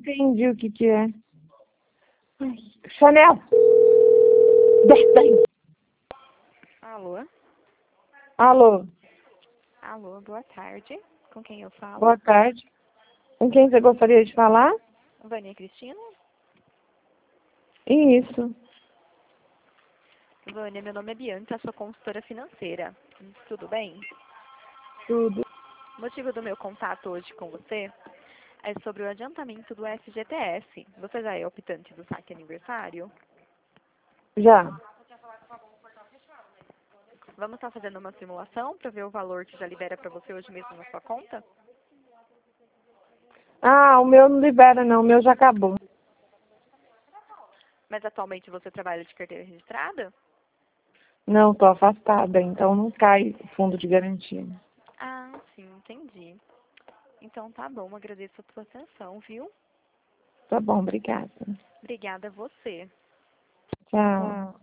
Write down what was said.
entendi o que que é. Ai, Chanel! Desce daí. Alô? Alô, Alô, boa tarde. Com quem eu falo? boa tarde. Com quem você gostaria de falar? Vânia Cristina? Isso, Vânia, meu nome é Bianca, sou consultora financeira. Tudo bem? tudo. O motivo do meu contato hoje com você é sobre o adiantamento do FGTS. Você já é optante do saque aniversário? Já. Vamos estar fazendo uma simulação para ver o valor que já libera para você hoje mesmo na sua conta? Ah, o meu não libera não, o meu já acabou. Mas atualmente você trabalha de carteira registrada? Não, tô afastada, então não cai o fundo de garantia. Ah, sim, entendi. Então tá bom, agradeço a tua atenção, viu? Tá bom, obrigada. Obrigada a você. Tchau.